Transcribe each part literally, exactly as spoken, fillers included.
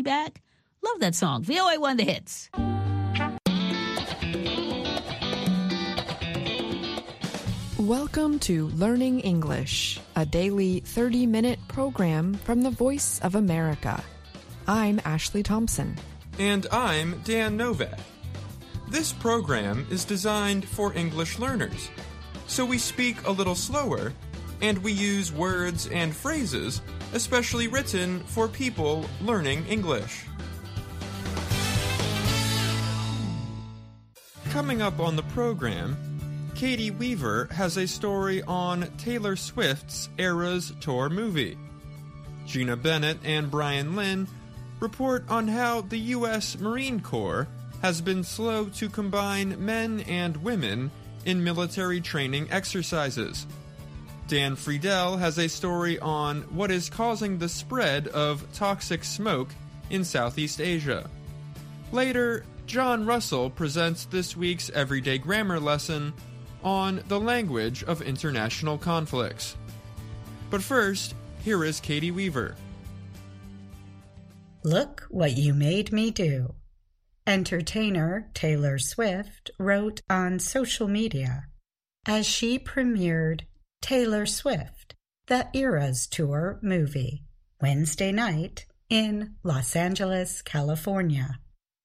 back? Love that song. V O A one, the hits. Welcome to Learning English, a daily thirty-minute program from the Voice of America. I'm Ashley Thompson. And I'm Dan Novak. This program is designed for English learners, so we speak a little slower, and we use words and phrases especially written for people learning English. Coming up on the program, Katie Weaver has a story on Taylor Swift's Eras Tour movie. Gina Bennett and Brian Lynn report on how the U S Marine Corps has been slow to combine men and women in military training exercises. Dan Friedel has a story on what is causing the spread of toxic smoke in Southeast Asia. Later, John Russell presents this week's Everyday Grammar lesson on the language of international conflicts. But first, here is Katie Weaver. Look what you made me do. Entertainer Taylor Swift wrote on social media as she premiered Taylor Swift, the Eras Tour movie, Wednesday night in Los Angeles, California.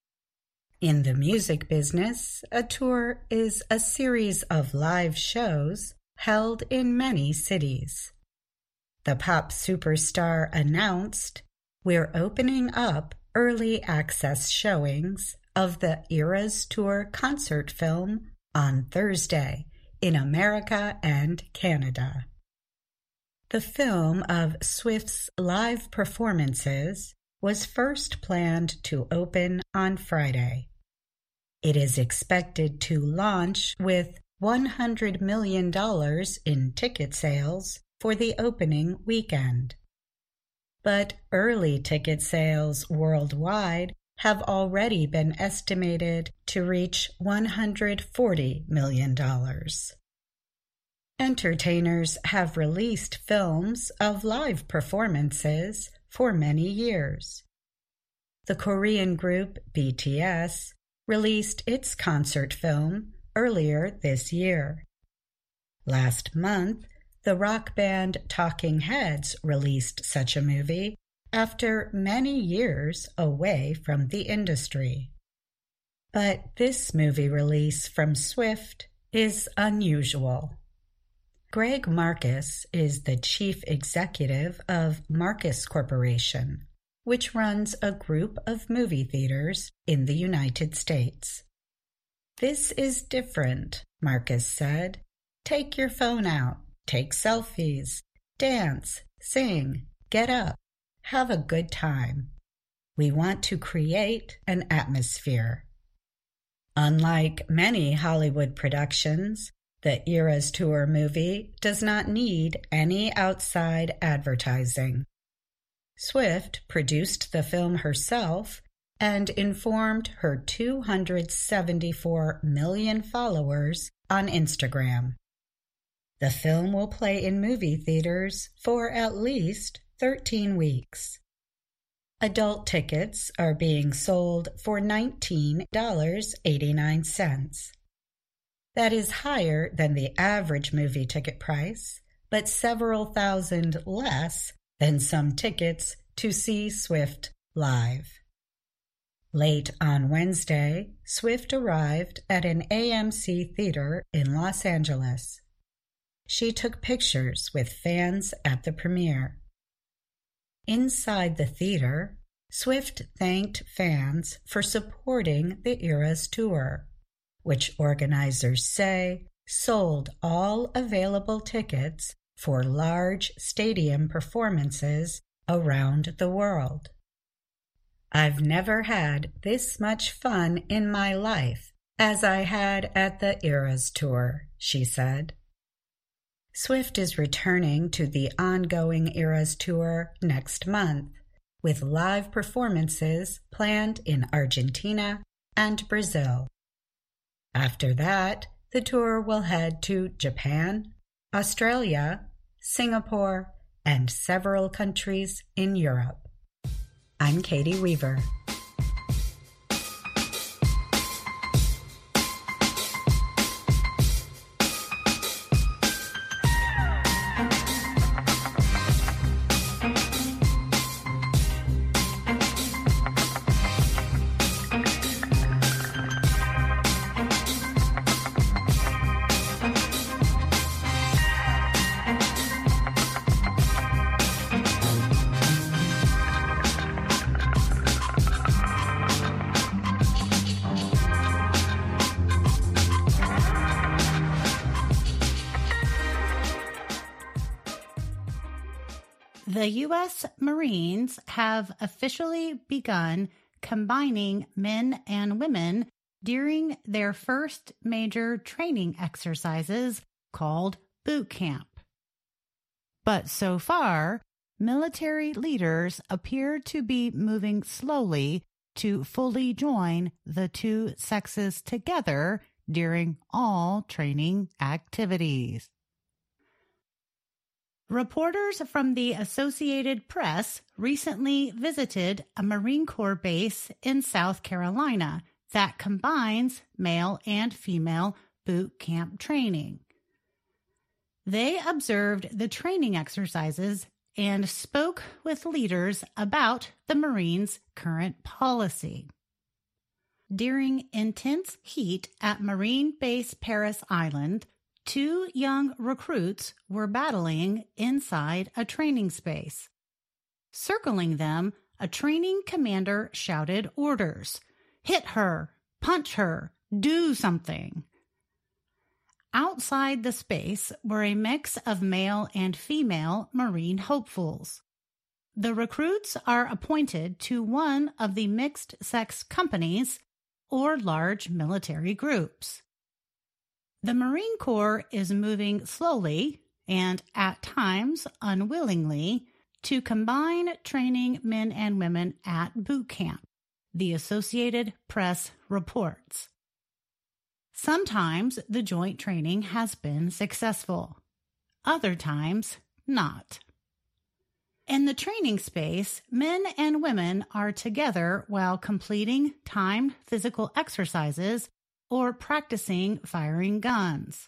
In the music business, a tour is a series of live shows held in many cities. The pop superstar announced, "We're opening up early access showings of the Eras Tour concert film on Thursday in America and Canada." The film of Swift's live performances was first planned to open on Friday. It is expected to launch with one hundred million dollars in ticket sales for the opening weekend. But early ticket sales worldwide have already been estimated to reach one hundred forty million dollars. Entertainers have released films of live performances for many years. The Korean group B T S released its concert film earlier this year. Last month, the rock band Talking Heads released such a movie after many years away from the industry. But this movie release from Swift is unusual. Greg Marcus is the chief executive of Marcus Corporation, which runs a group of movie theaters in the United States. "This is different," Marcus said. "Take your phone out, take selfies, dance, sing, get up, have a good time. We want to create an atmosphere." Unlike many Hollywood productions, the Eras Tour movie does not need any outside advertising. Swift produced the film herself and informed her two hundred seventy-four million followers on Instagram. The film will play in movie theaters for at least thirteen weeks. Adult tickets are being sold for nineteen dollars and eighty-nine cents. That is higher than the average movie ticket price, but several thousand less than some tickets to see Swift live. Late on Wednesday, Swift arrived at an A M C theater in Los Angeles. She took pictures with fans at the premiere. Inside the theater, Swift thanked fans for supporting the Eras Tour, which organizers say sold all available tickets for large stadium performances around the world. "I've never had this much fun in my life as I had at the Eras Tour," she said. Swift is returning to the ongoing Eras Tour next month, with live performances planned in Argentina and Brazil. After that, the tour will head to Japan, Australia, Singapore, and several countries in Europe. I'm Katie Weaver. The U S Marines have officially begun combining men and women during their first major training exercises called boot camp. But so far, military leaders appear to be moving slowly to fully join the two sexes together during all training activities. Reporters from the Associated Press recently visited a Marine Corps base in South Carolina that combines male and female boot camp training. They observed the training exercises and spoke with leaders about the Marines' current policy. During intense heat at Marine Base Parris Island, two young recruits were battling inside a training space. Circling them, a training commander shouted orders. Hit her, punch her, do something. Outside the space were a mix of male and female Marine hopefuls. The recruits are appointed to one of the mixed-sex companies or large military groups. The Marine Corps is moving slowly and at times unwillingly to combine training men and women at boot camp, the Associated Press reports. Sometimes the joint training has been successful, other times not. In the training space, men and women are together while completing timed physical exercises or practicing firing guns.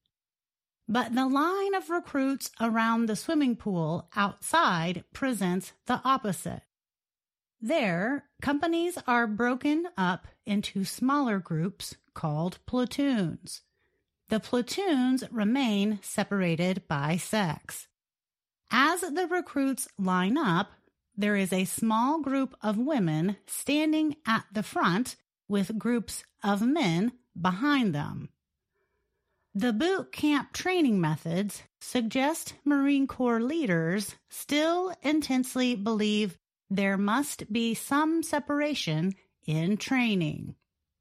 But the line of recruits around the swimming pool outside presents the opposite. There, companies are broken up into smaller groups called platoons. The platoons remain separated by sex. As the recruits line up, there is a small group of women standing at the front with groups of men behind them. The boot camp training methods suggest Marine Corps leaders still intensely believe there must be some separation in training.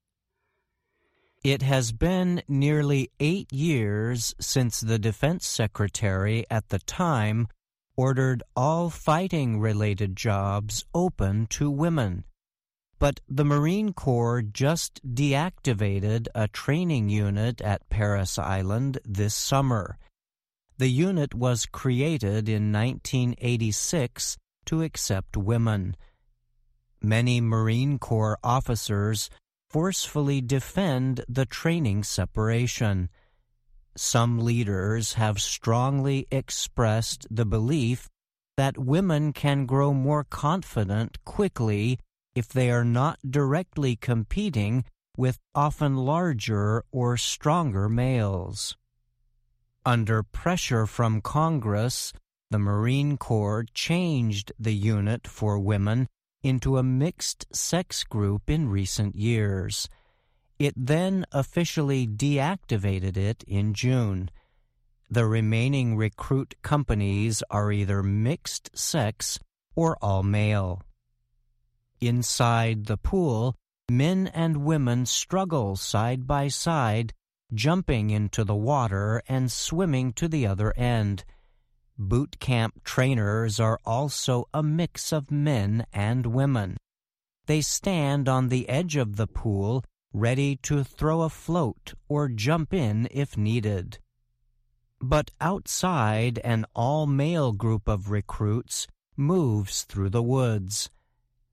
It has been nearly eight years since the Defense Secretary at the time ordered all fighting-related jobs open to women. But the Marine Corps just deactivated a training unit at Parris Island this summer. The unit was created in nineteen eighty-six to accept women. Many Marine Corps officers forcefully defend the training separation. Some leaders have strongly expressed the belief that women can grow more confident quickly if they are not directly competing with often larger or stronger males. Under pressure from Congress, the Marine Corps changed the unit for women into a mixed-sex group in recent years. It then officially deactivated it in June. The remaining recruit companies are either mixed-sex or all-male. Inside the pool, men and women struggle side by side, jumping into the water and swimming to the other end. Boot camp trainers are also a mix of men and women. They stand on the edge of the pool, ready to throw a float or jump in if needed. But outside, an all-male group of recruits moves through the woods.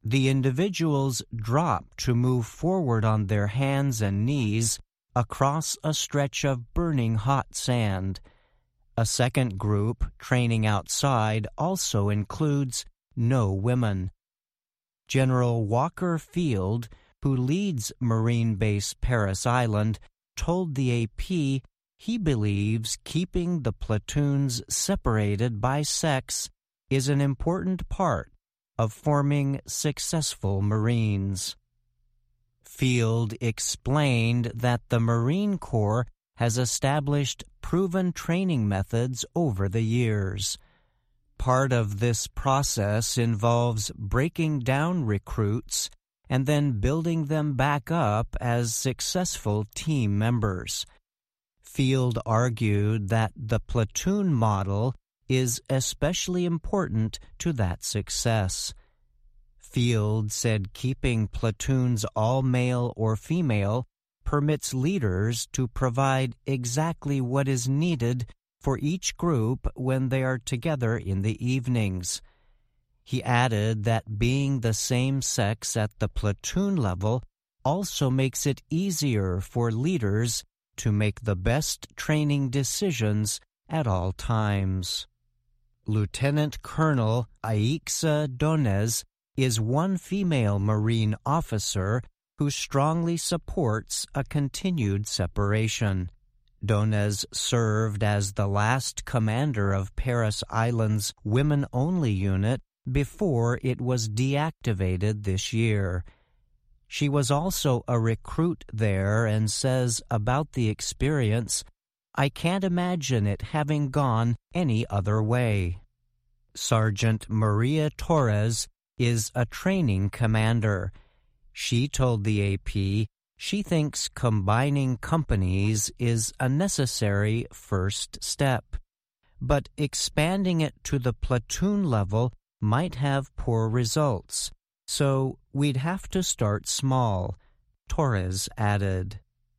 The individuals drop to move forward on their hands and knees across a stretch of burning hot sand. A second group training outside also includes no women. General Walker Field, who leads Marine Base Parris Island, told the A P he believes keeping the platoons separated by sex is an important part of forming successful Marines. Field explained that the Marine Corps has established proven training methods over the years. Part of this process involves breaking down recruits and then building them back up as successful team members. Field argued that the platoon model is especially important to that success. Field said keeping platoons all male or female permits leaders to provide exactly what is needed for each group when they are together in the evenings. He added that being the same sex at the platoon level also makes it easier for leaders to make the best training decisions at all times. Lieutenant Colonel Aixa Donez is one female Marine officer who strongly supports a continued separation. Donez served as the last commander of Parris Island's women-only unit before it was deactivated this year. She was also a recruit there and says about the experience, "I can't imagine it having gone any other way." Sergeant Maria Torres is a training commander. She told the A P she thinks combining companies is a necessary first step, but expanding it to the platoon level might have poor results, so we'd have to start small, Torres added.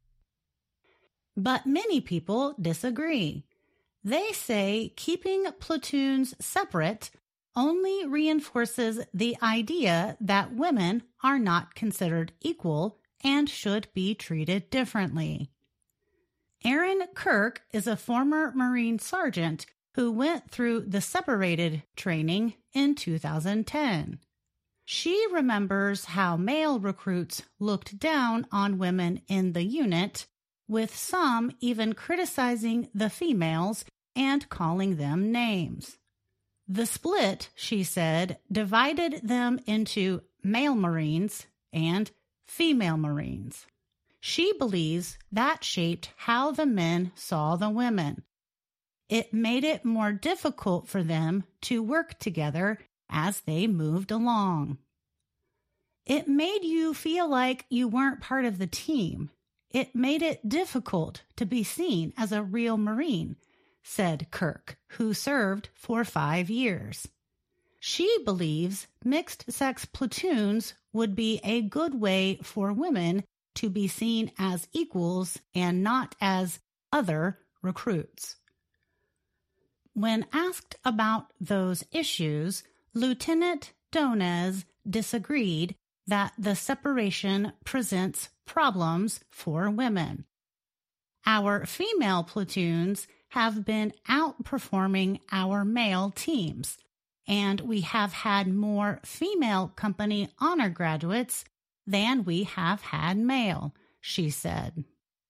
But many people disagree. They say keeping platoons separate only reinforces the idea that women are not considered equal and should be treated differently. Erin Kirk is a former Marine sergeant who went through the separated training in two thousand ten. She remembers how male recruits looked down on women in the unit, with some even criticizing the females and calling them names. The split, she said, divided them into male Marines and female Marines. She believes that shaped how the men saw the women. It made it more difficult for them to work together as they moved along. It made you feel like you weren't part of the team. It made it difficult to be seen as a real Marine, said Kirk, who served for five years. She believes mixed-sex platoons would be a good way for women to be seen as equals and not as other recruits. When asked about those issues, Lieutenant Donez disagreed that the separation presents problems for women. Our female platoons have been outperforming our male teams, and we have had more female company honor graduates than we have had male, she said.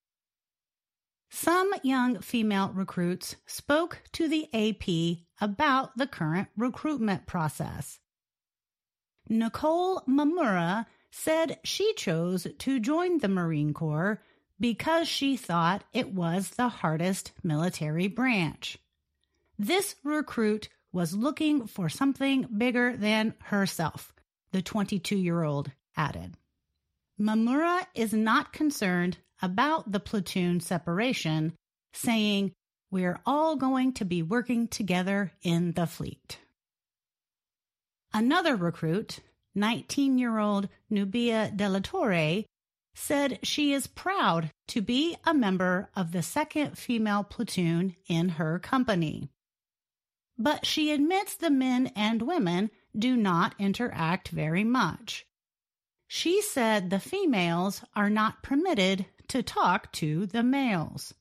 Some young female recruits spoke to the A P about the current recruitment process. Nicole Mamura said she chose to join the Marine Corps because she thought it was the hardest military branch. This recruit was looking for something bigger than herself, the twenty-two-year-old added. Mamura is not concerned about the platoon separation, saying, "We're all going to be working together in the fleet." Another recruit, nineteen-year-old Nubia De La Torre, said she is proud to be a member of the second female platoon in her company. But she admits the men and women do not interact very much. She said the females are not permitted to talk to the males.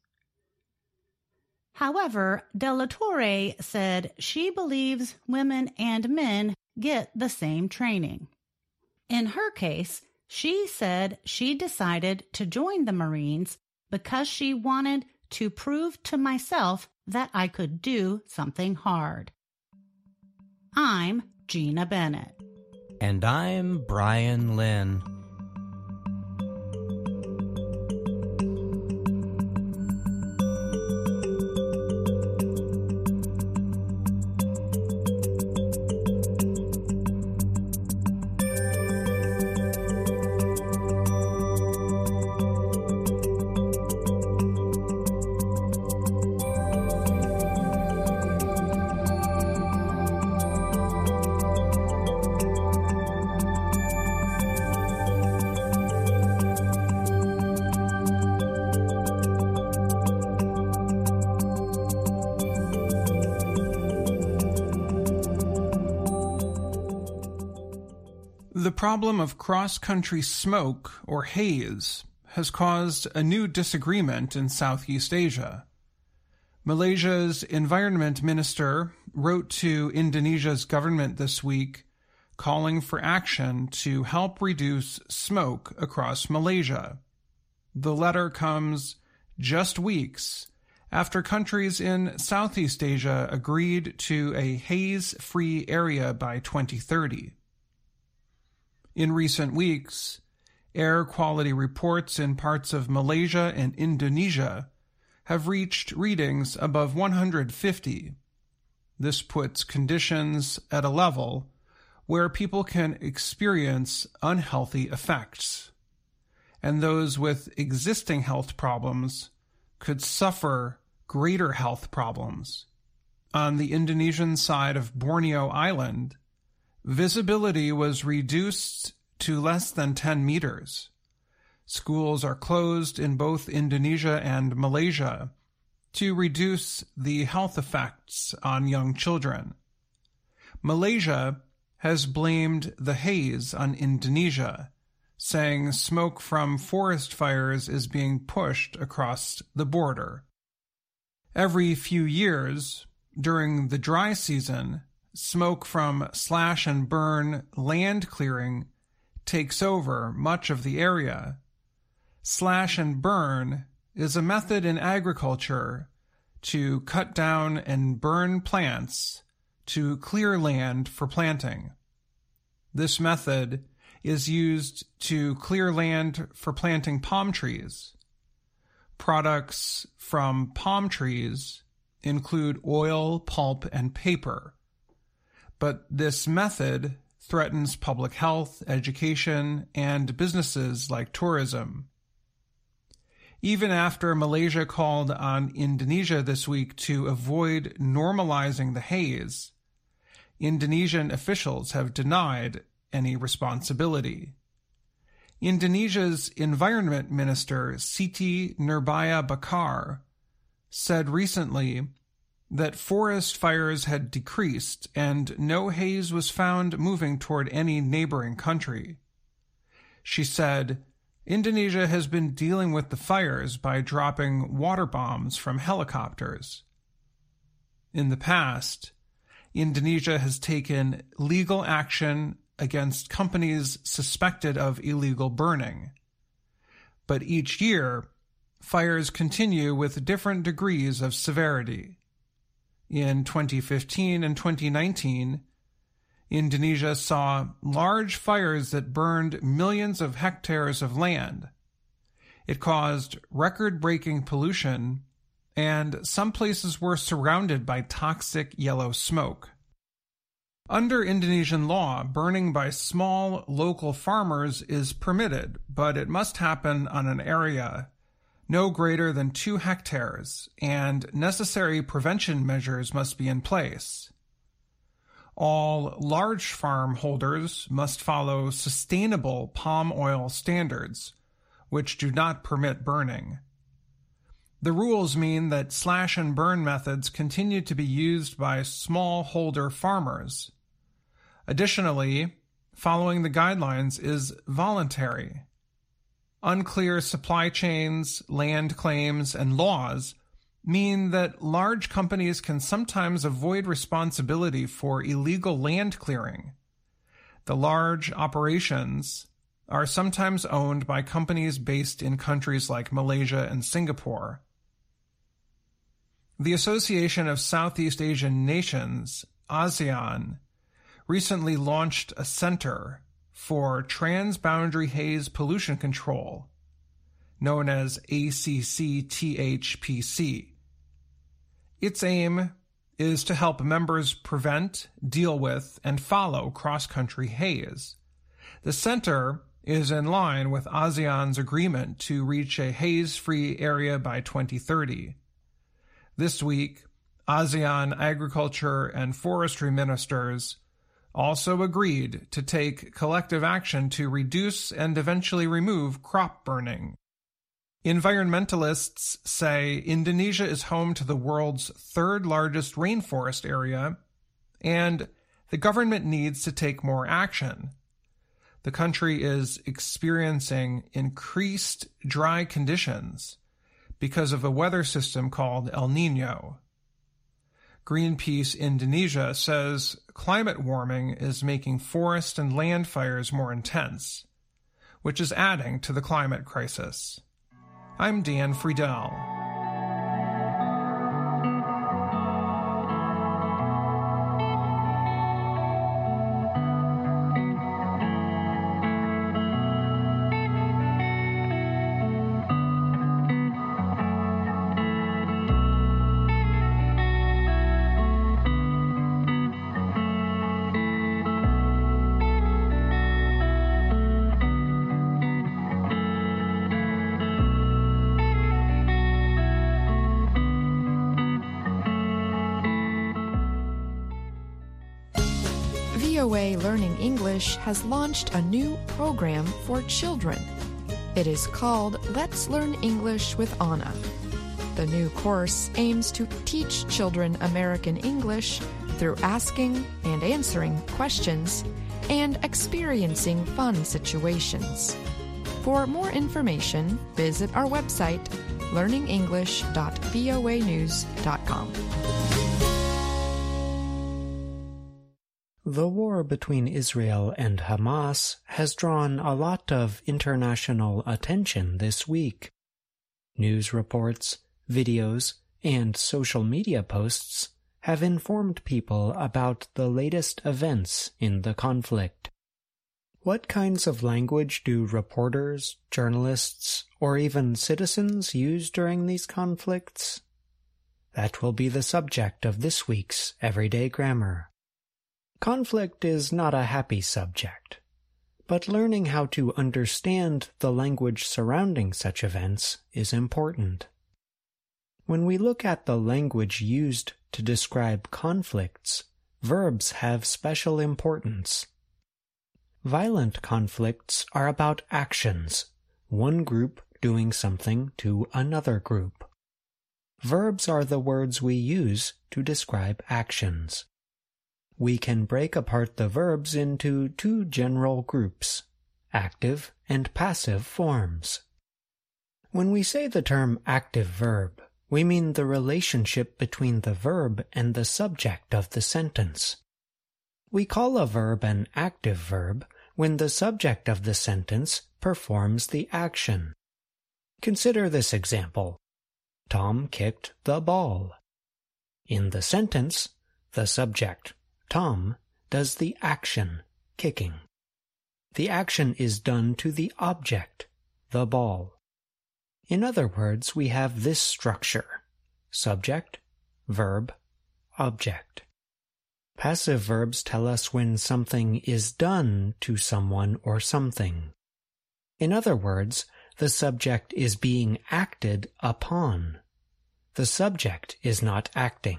However, De La Torre said she believes women and men get the same training. In her case, she said she decided to join the Marines because she wanted to prove to myself that I could do something hard. I'm Gina Bennett. And I'm Brian Lynn. The problem of cross-country smoke, or haze, has caused a new disagreement in Southeast Asia. Malaysia's environment minister wrote to Indonesia's government this week calling for action to help reduce smoke across Malaysia. The letter comes just weeks after countries in Southeast Asia agreed to a haze-free area by twenty thirty. In recent weeks, air quality reports in parts of Malaysia and Indonesia have reached readings above one hundred fifty. This puts conditions at a level where people can experience unhealthy effects, and those with existing health problems could suffer greater health problems. On the Indonesian side of Borneo Island, visibility was reduced to less than ten meters. Schools are closed in both Indonesia and Malaysia to reduce the health effects on young children. Malaysia has blamed the haze on Indonesia, saying smoke from forest fires is being pushed across the border. Every few years, during the dry season, smoke from slash and burn land clearing takes over much of the area. Slash and burn is a method in agriculture to cut down and burn plants to clear land for planting. This method is used to clear land for planting palm trees. Products from palm trees include oil, pulp, and paper. But this method threatens public health, education, and businesses like tourism. Even after Malaysia called on Indonesia this week to avoid normalizing the haze, Indonesian officials have denied any responsibility. Indonesia's Environment Minister Siti Nurbaya Bakar said recently that forest fires had decreased and no haze was found moving toward any neighboring country. She said, Indonesia has been dealing with the fires by dropping water bombs from helicopters. In the past, Indonesia has taken legal action against companies suspected of illegal burning. But each year, fires continue with different degrees of severity. In twenty fifteen and twenty nineteen, Indonesia saw large fires that burned millions of hectares of land. It caused record-breaking pollution, and some places were surrounded by toxic yellow smoke. Under Indonesian law, burning by small local farmers is permitted, but it must happen on an area no greater than two hectares, and necessary prevention measures must be in place. All large farm holders must follow sustainable palm oil standards, which do not permit burning. The rules mean that slash and burn methods continue to be used by smallholder farmers. Additionally, following the guidelines is voluntary. Unclear supply chains, land claims, and laws mean that large companies can sometimes avoid responsibility for illegal land clearing. The large operations are sometimes owned by companies based in countries like Malaysia and Singapore. The Association of Southeast Asian Nations, ASEAN, recently launched a Center for Transboundary Haze Pollution Control, known as A C C T H P C. Its aim is to help members prevent, deal with, and follow cross-country haze. The center is in line with ASEAN's agreement to reach a haze-free area by twenty thirty. This week, ASEAN agriculture and forestry ministers also agreed to take collective action to reduce and eventually remove crop burning. Environmentalists say Indonesia is home to the world's third largest rainforest area, and the government needs to take more action. The country is experiencing increased dry conditions because of a weather system called El Niño. Greenpeace Indonesia says climate warming is making forest and land fires more intense, which is adding to the climate crisis. I'm Dan Friedel. V O A Learning English has launched a new program for children. It is called Let's Learn English with Anna. The new course aims to teach children American English through asking and answering questions and experiencing fun situations. For more information, visit our website, learning english dot voa news dot com. The war between Israel and Hamas has drawn a lot of international attention this week. News reports, videos, and social media posts have informed people about the latest events in the conflict. What kinds of language do reporters, journalists, or even citizens use during these conflicts? That will be the subject of this week's Everyday Grammar. Conflict is not a happy subject, but learning how to understand the language surrounding such events is important. When we look at the language used to describe conflicts, verbs have special importance. Violent conflicts are about actions, one group doing something to another group. Verbs are the words we use to describe actions. We can break apart the verbs into two general groups, active and passive forms. When we say the term active verb, we mean the relationship between the verb and the subject of the sentence. We call a verb an active verb when the subject of the sentence performs the action. Consider this example. Tom kicked the ball. In the sentence, the subject, Tom, does the action, kicking. The action is done to the object, the ball. In other words, we have this structure: subject, verb, object. Passive verbs tell us when something is done to someone or something. In other words, the subject is being acted upon. The subject is not acting.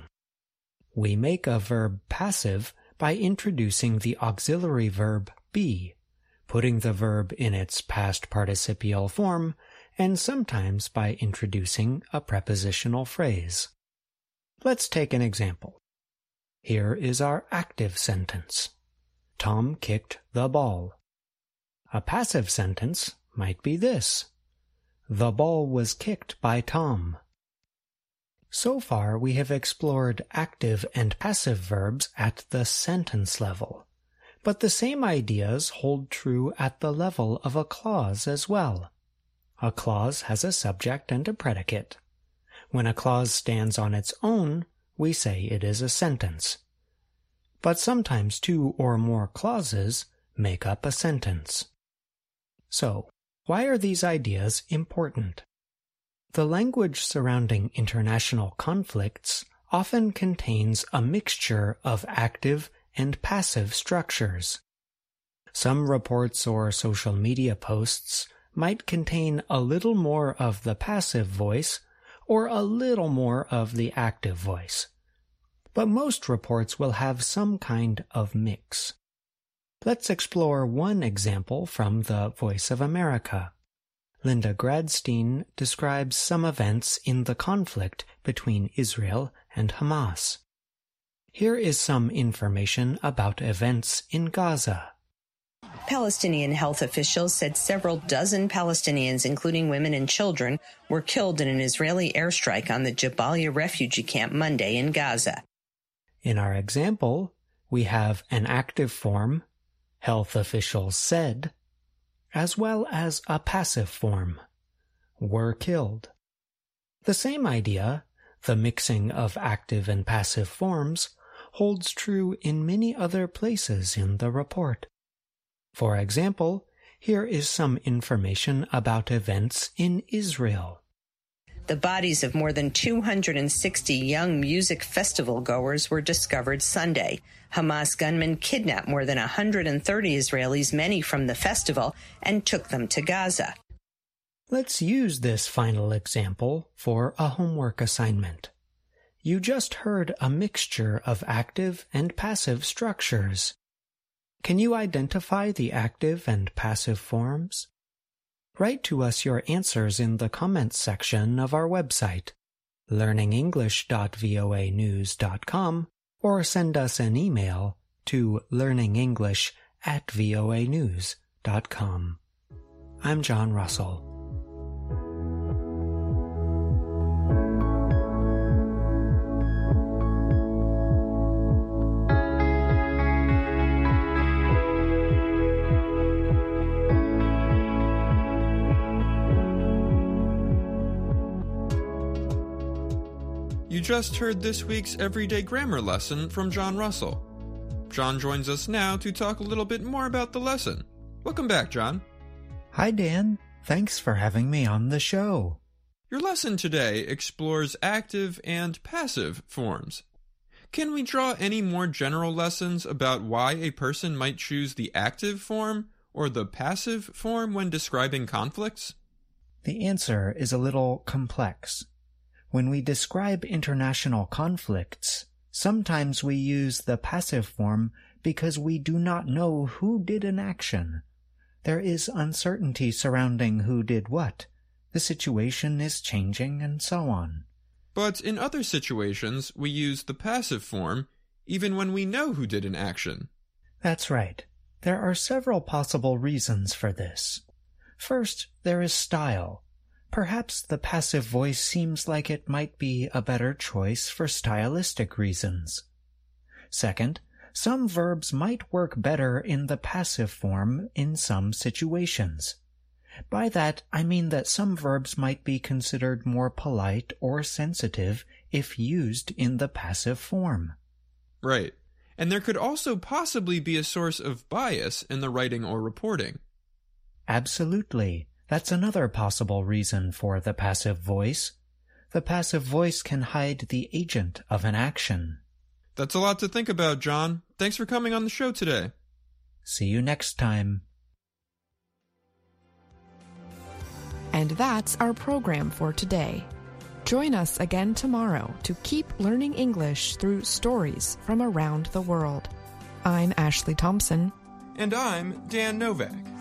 We make a verb passive by introducing the auxiliary verb be, putting the verb in its past participial form, and sometimes by introducing a prepositional phrase. Let's take an example. Here is our active sentence. Tom kicked the ball. A passive sentence might be this: the ball was kicked by Tom. So far, we have explored active and passive verbs at the sentence level, but the same ideas hold true at the level of a clause as well. A clause has a subject and a predicate. When a clause stands on its own, we say it is a sentence. But sometimes two or more clauses make up a sentence. So, why are these ideas important? The language surrounding international conflicts often contains a mixture of active and passive structures. Some reports or social media posts might contain a little more of the passive voice or a little more of the active voice. But most reports will have some kind of mix. Let's explore one example from the Voice of America. Linda Gradstein describes some events in the conflict between Israel and Hamas. Here is some information about events in Gaza. Palestinian health officials said several dozen Palestinians, including women and children, were killed in an Israeli airstrike on the Jabalia refugee camp Monday in Gaza. In our example, we have an active form, health officials said, as well as a passive form, were killed. The same idea, the mixing of active and passive forms, holds true in many other places in the report. For example, here is some information about events in Israel. The bodies of more than two hundred sixty young music festival goers were discovered Sunday. Hamas gunmen kidnapped more than one hundred thirty Israelis, many from the festival, and took them to Gaza. Let's use this final example for a homework assignment. You just heard a mixture of active and passive structures. Can you identify the active and passive forms? Write to us your answers in the comments section of our website, learning english dot voa news dot com, or send us an email to learningenglish at voa news dot com. I'm John Russell. You just heard this week's Everyday Grammar lesson from John Russell. John joins us now to talk a little bit more about the lesson. Welcome back, John. Hi, Dan. Thanks for having me on the show. Your lesson today explores active and passive forms. Can we draw any more general lessons about why a person might choose the active form or the passive form when describing conflicts? The answer is a little complex. When we describe international conflicts, sometimes we use the passive form because we do not know who did an action. There is uncertainty surrounding who did what. The situation is changing and so on. But in other situations, we use the passive form even when we know who did an action. That's right. There are several possible reasons for this. First, there is style. Perhaps the passive voice seems like it might be a better choice for stylistic reasons. Second, some verbs might work better in the passive form in some situations. By that, I mean that some verbs might be considered more polite or sensitive if used in the passive form. Right. And there could also possibly be a source of bias in the writing or reporting. Absolutely. That's another possible reason for the passive voice. The passive voice can hide the agent of an action. That's a lot to think about, John. Thanks for coming on the show today. See you next time. And that's our program for today. Join us again tomorrow to keep learning English through stories from around the world. I'm Ashley Thompson. And I'm Dan Novak.